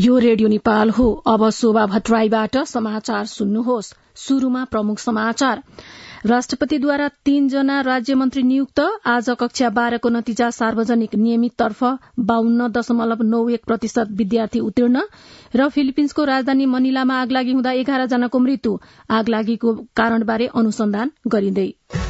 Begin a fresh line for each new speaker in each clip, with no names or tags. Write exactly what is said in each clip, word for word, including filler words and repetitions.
यो रेडियो नेपाल हो। अब शोभा भट्टराईबाट समाचार सुन्नुहोस्। शुरूमा प्रमुख समाचार। राष्ट्रपतिद्वारा तीनजना राज्यमन्त्री नियुक्त। आज कक्षा बाह्रको नतिजा सार्वजनिक। नियमिततर्फ बाहन्न दशमलव नौ एक प्रतिशत विद्यार्थी उत्तीर्ण। र फिलिपिन्सको राजधानी मनिलामा आगलागी हुँदा एघार जनाको मृत्यु। आगलागीको कारणबारे अनुसन्धान गरिँदै।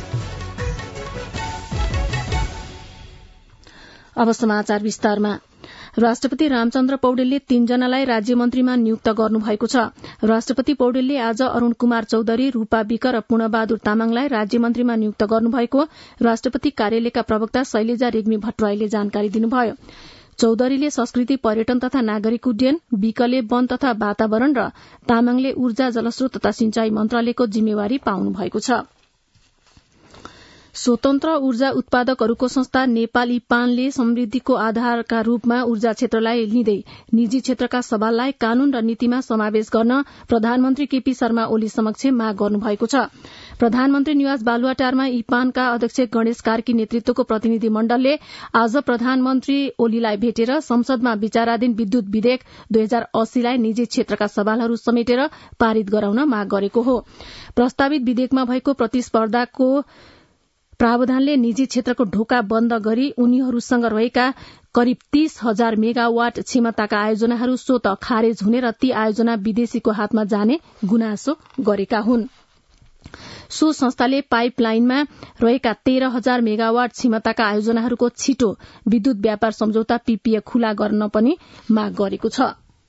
अब समाचार विस्तारमा। राष्ट्रपति रामचन्द्र पौडेलले तीनजनालाई राज्यमन्त्रीमा नियुक्त गर्नुभएको छ। राष्ट्रपति पौडेलले आज अरूण कुमार चौधरी, रूपा विक र पूर्णबहादुर तामाङलाई राज्यमन्त्रीमा नियुक्त गर्नुभएको राष्ट्रपति कार्यालयका प्रवक्ता शैलजा रेग्मी भट्टराईले जानकारी दिनुभयो। चौधरीले संस्कृति, पर्यटन तथा नागरिक उड्डयन, विकले वन तथा वातावरण र तामाङले ऊर्जा, जलस्रोत तथा सिंचाई मन्त्रालयको जिम्मेवारी पाउनु भएको छ। स्वतन्त्र ऊर्जा उत्पादकहरूको संस्था नेपाल इपानले समृद्धिको आधारका रूपमा ऊर्जा क्षेत्रलाई लिँदै निजी क्षेत्रका सवाललाई कानून र नीतिमा समावेश गर्न प्रधानमन्त्री केपी शर्मा ओली समक्ष माग गर्नुभएको छ। प्रधानमन्त्री निवास बालुवाटारमा इपानका अध्यक्ष गणेश कार्की नेतृत्वको प्रतिनिधि मण्डलले आज प्रधानमन्त्री ओलीलाई भेटेर संसदमा विचाराधीन विद्युत विधेयक दुई हजार अस्सीलाई निजी क्षेत्रका सवालहरू समेटेर पारित गराउन माग गरेको हो। प्रस्तावित विधेयकमा भएको प्रतिस्पर्धाको प्रावधानले निजी क्षेत्रको ढोका बन्द गरी उनीहरूसँग रहेका करिब तीस हजार मेगावाट क्षमताका आयोजनाहरू स्वत खारेज हुने र ती आयोजना विदेशीको हातमा जाने गुनासो गरेका हुन्। सो संस्थाले पाइपलाइनमा रहेका तेह्र हजार मेगावाट क्षमताका आयोजनाहरूको छिटो विद्युत व्यापार सम्झौता पीपीए खुला गर्न पनि माग गरेको छ।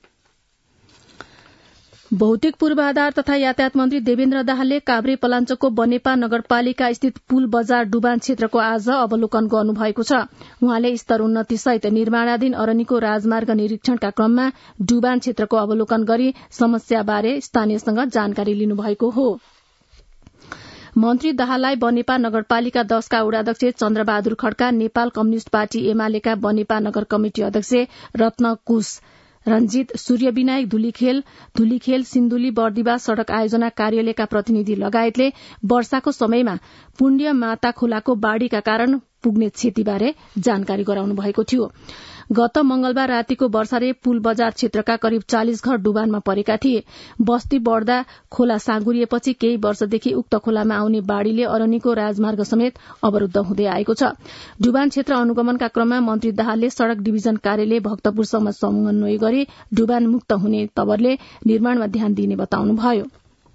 भौतिक पूर्वाधार तथा यातायात मन्त्री देवेन्द्र दाहालले काभ्रे पलाञ्चोकको बनेपा नगरपालिका स्थित पुल बजार डुबान क्षेत्रको आज अवलोकन गर्नुभएको छ। उहाँले स्तरोन्नति सहित निर्माणाधीन अरनिको राजमार्ग निरीक्षणका क्रममा डुबान क्षेत्रको अवलोकन गरी समस्याबारे स्थानीयसँग जानकारी लिनुभएको हो। मन्त्री दाहाललाई बनेपा नगरपालिका दशका वडाध्यक्ष चन्द्रबहादुर खड्का, नेपाल कम्युनिष्ट पार्टी एमालेका बनेपा नगर कमिटी अध्यक्ष रत्नकुश रञ्जित, सूर्यविनायक धुलीखेल, धुलीखेल सिन्धुली बर्दिवा सड़क आयोजना कार्यालयका प्रतिनिधि लगायतले वर्षाको समयमा पुण्य माता खोलाको बाढ़ीका कारण पुग्ने क्षतिबारे जानकारी गराउनु भएको थियो। गत मंगलबार रातिको वर्षाले पुल बजार क्षेत्रका करिब चालिस घर डुबानमा परेका थिए। बस्ती बढ्दा खोला साँगुरिएपछि केही वर्षदेखि उक्त खोलामा आउने बाढ़ीले अरनिको राजमार्ग समेत अवरूद्ध हुँदै आएको छ। डुबान क्षेत्र अनुगमनका क्रममा मन्त्री दाहालले सड़क डिभिजन कार्यालय भक्तपुरसँग समन्वय गरी डुबान मुक्त हुने तवरले निर्माणमा ध्यान दिने बताउनुभयो।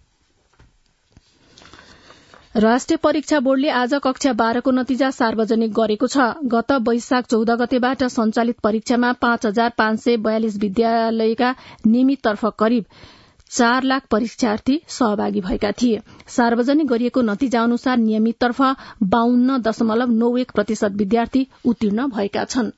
राष्ट्रिय परीक्षा बोर्डले आज कक्षा बाह्रको नतिजा सार्वजनिक गरेको छ। गत वैशाख चौध गतेबाट सञ्चालित परीक्षामा पाँच हजार पाँच सय बयालिस विद्यालयका नियमिततर्फ करिब चार लाख परीक्षार्थी सहभागी भएका थिए। सार्वजनिक गरिएको नतिजा अनुसार नियमिततर्फ बाहन्न दशमलव नौ एक प्रतिशत विद्यार्थी उत्तीर्ण भएका छन्।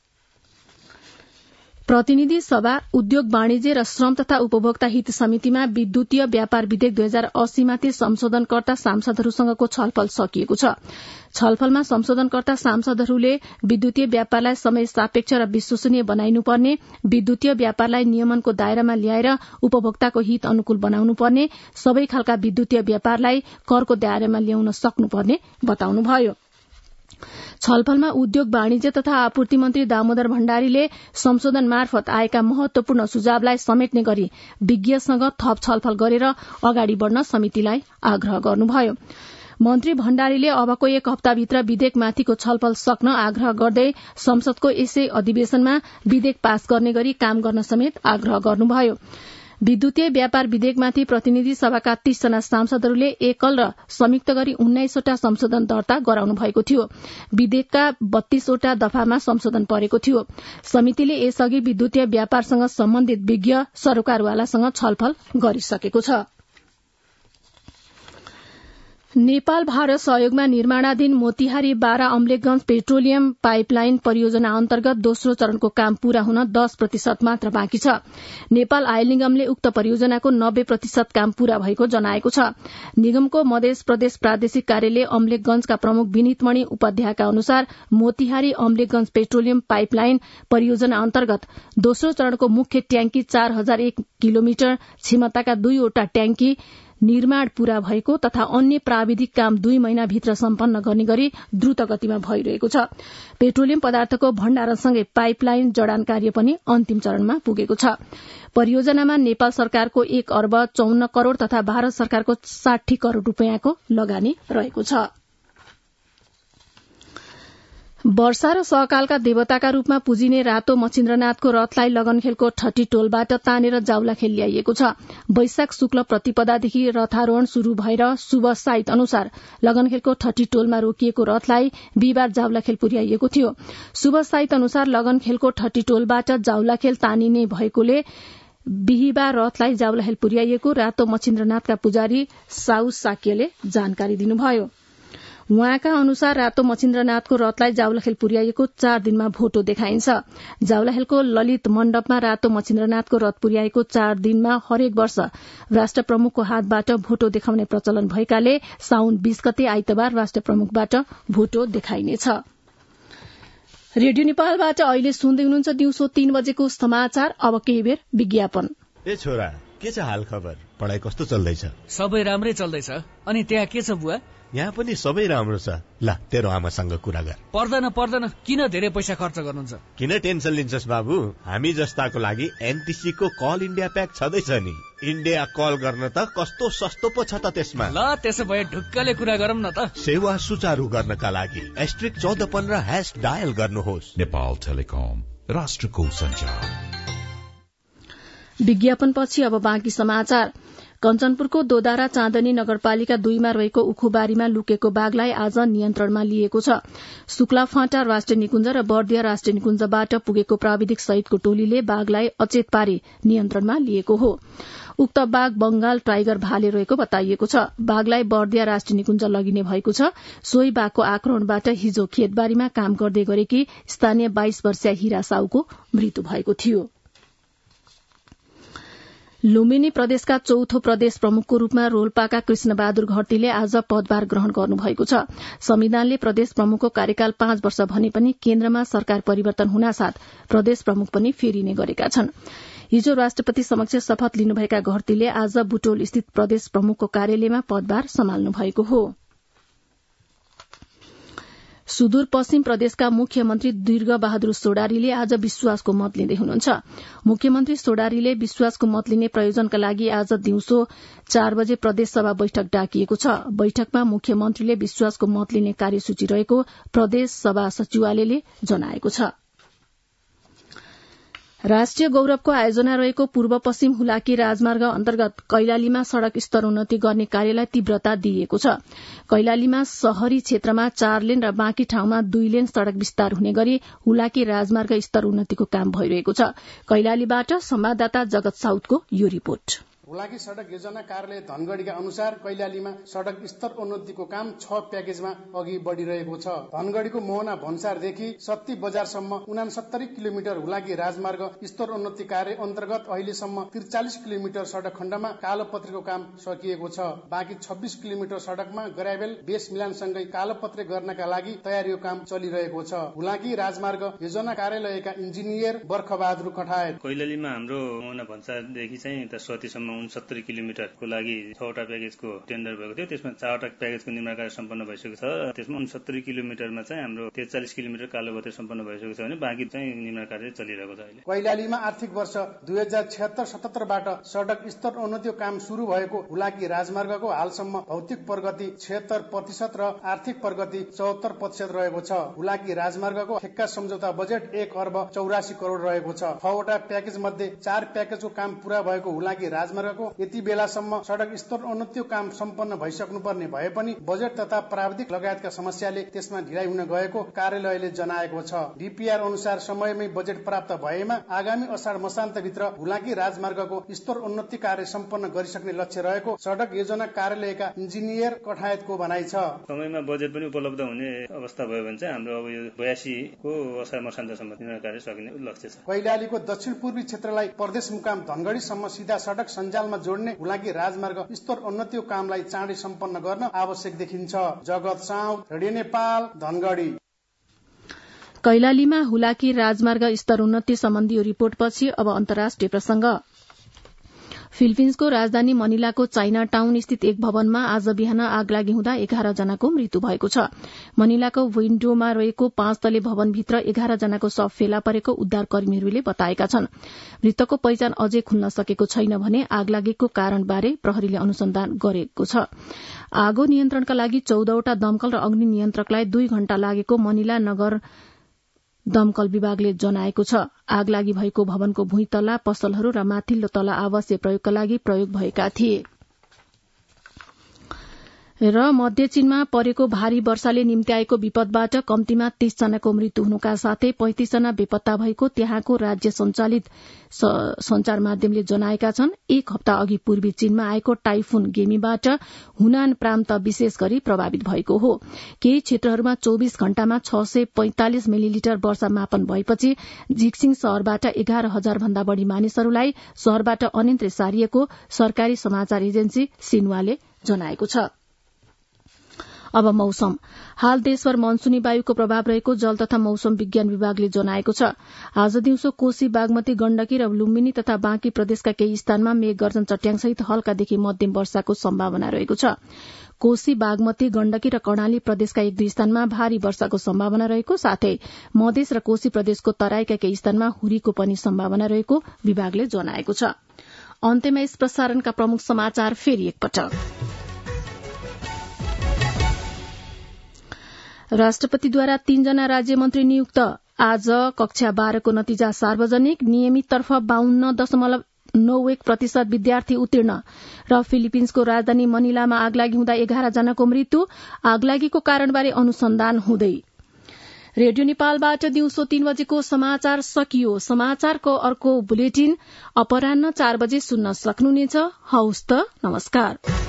प्रतिनिधि सभा उद्योग वाणिज्य र श्रम तथा उपभोक्ता हित समितिमा विद्युतीय व्यापार विधेयक दुई हजार अस्सीमाथि संशोधनकर्ता सांसदहरूसँगको छलफल सकिएको छ। छलफलमा संशोधनकर्ता सांसदहरूले विद्युतीय व्यापारलाई समय सापेक्ष र विश्वसनीय बनाइनुपर्ने, विद्युतीय व्यापारलाई नियमनको दायरामा ल्याएर उपभोक्ताको हित अनुकूल बनाउनुपर्ने, सबै खालका विद्युतीय व्यापारलाई करको दायरामा ल्याउन सक्नुपर्ने बताउनुभयो। छलफलमा उद्योग वाणिज्य तथा आपूर्ति मन्त्री दामोदर भण्डारीले संशोधन मार्फत आएका महत्वपूर्ण सुझावलाई समेट्ने गरी विज्ञसँग थप छलफल गरेर अगाडि बढ़न समितिलाई आग्रह गर्नुभयो। मन्त्री भण्डारीले अबको एक हप्ताभित्र विधेयकमाथिको छलफल सक्न आग्रह गर्दै संसदको यसै अधिवेशनमा विधेयक पास गर्ने गरी काम गर्न समेत आग्रह गर्नुभयो। विद्युतीय व्यापार विधेयकमाथि प्रतिनिधि सभाका तीस जना सांसदहरूले एकल र संयुक्त गरी उन्नाइसवटा संशोधन दर्ता गराउनु भएको थियो। विधेयकका बत्तीसवटा दफामा संशोधन परेको थियो। समितिले यसअघि विद्युतीय व्यापारसँग सम्बन्धित विज्ञ सरोकारवालासँग छलफल गरिसकेको छ। नेपाल भारत सहयोगमा निर्माणाधीन मोतिहारी बारा अम्लेखगंज पेट्रोलियम पाइपलाइन परियोजना अन्तर्गत दोस्रो चरणको काम पूरा हुन दस प्रतिशत मात्र बाँकी छ। नेपाल आयल निगमले उक्त परियोजनाको नब्बे प्रतिशत काम पूरा भएको जनाएको छ। निगमको मध्य प्रदेश प्रादेशिक कार्यालय अम्लेखगंजका प्रमुख विनितमणि उपाध्यायका अनुसार मोतिहारी अम्लेखगंज पेट्रोलियम पाइपलाइन परियोजना अन्तर्गत दोस्रो चरणको मुख्य ट्याङ्की चार हजार एक किलोमिटर क्षमताका दुईवटा ट्याङ्की निर्माण पूरा भएको तथा अन्य प्राविधिक काम दुई महिनाभित्र सम्पन्न गर्ने गरी द्रुत गतिमा भइरहेको छ। पेट्रोलियम पदार्थको भण्डारणसँगै पाइपलाइन जडान कार्य पनि अन्तिम चरणमा पुगेको छ। परियोजनामा नेपाल सरकारको एक अर्ब चौन्न करोड़ तथा भारत सरकारको साठी करोड़ रूपियाँको लगानी रहेको छ। वर्षा र सहकालका देवताका रूपमा पूजिने रातो मच्छिन्द्रनाथको रथलाई लगनखेलको ठट्टी टोलबाट तानेर जाउलाखेल ल्याइएको छ। वैशाख शुक्ल प्रतिपदादेखि रथारोहण शुरू भएर शुभ साइत अनुसार लगनखेलको ठट्टी टोलमा रोकिएको रथलाई बिहिबार जाउलाखेल पुर्याइएको थियो। शुभ साइत अनुसार लगनखेलको ठट्टी टोलबाट जाउलाखेल तानिने भएकोले बिहिबार रथलाई जाउलाखेल पुर्याइएको रातो मच्छिन्द्रनाथका पुजारी साउ साक्यले जानकारी दिनुभयो। उहाँका अनुसार रातो मच्छिन्द्रनाथको रथलाई जाउलाखेल पुर्याइएको चार दिनमा भोटो देखाइन्छ। जाउलाखेलको ललित मण्डपमा रातो मच्छिन्द्रनाथको रथ पुर्याएको चार दिनमा हरेक वर्ष राष्ट्र प्रमुखको हातबाट भोटो देखाउने प्रचलन भएकाले साउन बीस गते आइतबार राष्ट्र प्रमुखबाट भोटो देखाइनेछ। रेडियो नेपालबाट अहिले सुन्दै हुनुहुन्छ दिउँसो तीन बजेको समाचार। अब केही बेर विज्ञापन।
ए छोरा, के छ हाल खबर? पढाइ कस्तो चल्दैछ?
सबै राम्रै चल्दैछ। अनि त्यहाँ के छ बुवा?
यहाँ पनि सबै राम्रो छ। ल तेरो आमासँग कुरा गर।
पर्दैन पर्दैन, किन धेरै पैसा खर्च गर्नुहुन्छ?
किन टेन्सन लिन्छस् बाबु? हामी जस्ताको लागि एनटिसी को कल इन्डिया प्याक छँदैछ नि। इन्डिया कल गर्न त कस्तो सस्तो पो छ त त्यसमा।
ल त्यसो भए ढुक्कले कुरा गरौँ न त।
सेवा सुचारू गर्नका लागि एस्ट्रिक चौध पन्ध्र ह्यास डायल गर्नुहोस्।
नेपाल टेलिकम, राष्ट्रको सञ्चार।
विज्ञापनपछि अब बाँकी समाचार। कञ्चनपुरको दोदारा चाँदनी नगरपालिका दुईमा रहेको उखुबारीमा लुकेको बाघलाई आज नियन्त्रणमा लिएको छ। शुक्लाफाँटा राष्ट्रिय निकुञ्ज र बर्दिया राष्ट्रिय निकुञ्जबाट पुगेको प्राविधिक सहितको टोलीले बाघलाई अचेत पारी नियन्त्रणमा लिएको हो। उक्त बाघ बंगाल टाइगर भाले रहेको बताइएको छ। बाघलाई बर्दिया राष्ट्रिय निकुञ्ज लगिने भएको छ। सोही बाघको आक्रमणबाट हिजो खेतबारीमा काम गर्दै गरेकी स्थानीय बाइस वर्षीय हिरा साउको मृत्यु भएको थियो। लुम्बिनी प्रदेशका चौथो प्रदेश प्रमुखको रूपमा रोल्पाका कृष्णबहादुर घरतीले आज पदभार ग्रहण गर्नुभएको छ। संविधानले प्रदेश प्रमुखको कार्यकाल पाँच वर्ष भने पनि केन्द्रमा सरकार परिवर्तन हुनासाथ प्रदेश प्रमुख पनि फेरिने गरेका छन्। हिजो राष्ट्रपति समक्ष शपथ लिनुभएका घरतीले आज बुटोल स्थित प्रदेश प्रमुखको कार्यालयमा पदभार सम्हाल्नु भएको हो। सुदूरपश्चिम प्रदेशका मुख्यमन्त्री दीर्घ बहादुर सोडारीले आज विश्वासको मत लिँदै हुनुहुन्छ। मुख्यमन्त्री सोडारीले विश्वासको मत लिने प्रयोजनका लागि आज दिउँसो चार बजे प्रदेश सभा बैठक डाकिएको छ। बैठकमा मुख्यमन्त्रीले विश्वासको मत लिने कार्यसूची रहेको प्रदेश सभा सचिवालयले जनाएको छ। राष्ट्रिय गौरवको आयोजना रहेको पूर्व पश्चिम हुलाकी राजमार्ग अन्तर्गत कैलालीमा सड़क स्तर उन्नति गर्ने कार्यलाई तीव्रता दिइएको छ। कैलालीमा शहरी क्षेत्रमा चार लेन र बाँकी ठाउँमा दुई लेन सड़क विस्तार हुने गरी हुलाकी राजमार्ग स्तर उन्नतिको काम भइरहेको छ। कैलालीबाट संवाददाता जगत साउदको यो रिपोर्ट।
हुलाकी सड़क योजना कार्यालय धनगढ़ीका अनुसार कैलालीमा सड़क स्तर उन्नतिको काम छ प्याकेजमा अघि बढ़िरहेको छ। धनगढ़ीको मोहना भन्सारदेखि सत्ती बजारसम्म उनासत्तरी किलोमिटर हुलाकी राजमार्ग स्तर उन्नति कार्य अन्तर्गत अहिलेसम्म त्रिचालिस किलोमिटर सड़क खण्डमा कालोपत्रेको काम सकिएको छ। बाँकी छब्बीस किलोमिटर सड़कमा ग्राभेल बेस मिलानसँगै कालोपत्रे गर्नका लागि तयारीको काम चलिरहेको छ। हुलाकी राजमार्ग योजना कार्यालयका इन्जिनियर बर्खबहादुर कठायत
कैलालीमा हाम्रो मोहना भन्सारदेखि चाहिँ सतीसम्म उनसत्तरी किलोमिटरको लागि छवटा प्याकेजको टेन्डर भएको थियो। त्यसमा चारवटा प्याकेजको निर्माण कार्य सम्पन्न भइसकेको छ। त्यसमा उनसत्तरी किलोमिटरमा चाहिँ हाम्रो त्रिचालिस किलोमिटर कालोपत्रे सम्पन्न भइसकेको छ भने बाँकी चाहिँ निर्माण कार्य चलिरहेको छ। अहिले
कैलालीमा आर्थिक वर्ष दुई हजार छिहत्तर सतहत्तरबाट सड़क स्तर उन्नतिको काम शुरू भएको हुलाकी राजमार्गको हालसम्म भौतिक प्रगति छिहत्तर प्रतिशत र आर्थिक प्रगति चौहत्तर प्रतिशत रहेको छ। हुलाकी राजमार्गको ठेक्का सम्झौता बजेट एक अर्ब चौरासी करोड़ रहेको छ। छवटा प्याकेज मध्ये चार प्याकेजको काम पूरा भएको हुलाकी राजमार्ग यति बेलासम्म सड़क स्तर उन्नतिको काम सम्पन्न भइसक्नुपर्ने भए पनि बजेट तथा प्राविधिक लगायतका समस्याले त्यसमा ढिलाइ हुन गएको कार्यालयले जनाएको छ। डीपीआर अनुसार समयमै बजेट प्राप्त भएमा आगामी असाढ मसान्तभित्र हुलाकी राजमार्गको स्तर उन्नति कार्य सम्पन्न गरिसक्ने लक्ष्य रहेको सड़क योजना कार्यालयका इन्जिनियर कठायतको भनाइ छ।
समयमा बजेट पनि उपलब्ध हुने अवस्था भयो भने चाहिँ हाम्रो अब यो बयासी को असाढ मसान्तसम्म निर्माण कार्य सकिने लक्ष्य छ।
कैलालीको दक्षिण पूर्वी क्षेत्रलाई प्रदेश मुकाम धनगढ़ीसम्म सीधा सड़क सञ्जालमा जोड्ने हुलाकी राजमार्ग स्तर उन्नतिको कामलाई चाँडै सम्पन्न गर्न आवश्यक देखिन्छ। जगत साउद, रेडियो नेपाल, धनगढ़ी।
कैलालीमा हुलाकी राजमार्ग स्तर उन्नति सम्बन्धी रिपोर्टपछि अब अन्तर्राष्ट्रिय प्रसंग। फिलिपिन्सको राजधानी मनिलाको चाइना टाउन स्थित एक भवनमा आज बिहान आगलागी हुँदा एघार जनाको मृत्यु भएको छ। मनिलाको विन्डोमा रहेको पाँच तले भवनभित्र एघार जनाको शव फेला परेको उद्धारकर्मीहरूले बताएका छन्। मृतकको पहिचान अझै खुल्न सकेको छैन भने आगलागीको कारणबारे प्रहरीले अनुसन्धान गरेको छ। आगो नियन्त्रणका लागि चौधवटा दमकल र अग्नि नियन्त्रकलाई दुई घण्टा लागेको मनिला नगर दमकल विभागले जनाएको छ। आगलागी भएको भवनको भुइँ तला, पसलहरू र माथिल्लो तला आवासीय प्रयोगका लागि प्रयोग भएका थिए। र मध्य चीनमा परेको भारी वर्षाले निम्त्याएको विपदबाट कम्तीमा तीस जनाको मृत्यु हुनुका साथै पैंतिस जना बेपत्ता भएको त्यहाँको राज्य सञ्चालित संचार माध्यमले जनाएका छन्। एक हप्ता अघि पूर्वी चीनमा आएको टाइफुन गेमीबाट हुनान प्रान्त विशेष गरी प्रभावित भएको हो। केही क्षेत्रहरूमा चौविस घण्टामा छ सय पैंतालिस मिलिलिटर वर्षा मापन भएपछि जिक्सिङ शहरबाट एघार हजार भन्दा बढ़ी मानिसहरूलाई शहरबाट अन्यन्त्र सारिएको सरकारी समाचार एजेन्सी सिन्हुवाले जनाएको छ। अब मौसम। हाल देशभर मनसूनी वायुको प्रभाव रहेको जल तथा मौसम विज्ञान विभागले जनाएको छ। आज दिउँसो कोशी, बागमती, गण्डकी र लुम्बिनी तथा बाँकी प्रदेशका केही स्थानमा मेघ गर्जन चट्याङसहित हल्कादेखि मध्यम वर्षाको सम्भावना रहेको छ। कोशी, बागमती, गण्डकी र कर्णाली प्रदेशका एक दुई स्थानमा भारी वर्षाको सम्भावना रहेको साथै मधेस र कोशी प्रदेशको तराईका केही स्थानमा हुरीको पनि सम्भावना रहेको विभागले जनाएको छ। अन्त्यमा यस प्रसारणका प्रमुख समाचार फेरि एकपटक। राष्ट्रपतिद्वारा तीनजना राज्यमन्त्री नियुक्त। आज कक्षा बाह्रको नतिजा सार्वजनिक। नियमिततर्फ बाहन्न दशमलव नौ एक प्रतिशत विद्यार्थी उत्तीर्ण। र फिलिपिन्सको राजधानी मनिलामा आगलागी हुँदा एघार जनाको मृत्यु। आगलागीको कारणबारे अनुसन्धान हुँदै। रेडियो नेपालबाट दिउँसो तीन बजेको समाचार सकियो। समाचारको अर्को बुलेटिन अपराह्न चार बजे सुन्न सक्नुहुनेछ। हौस् त, नमस्कार।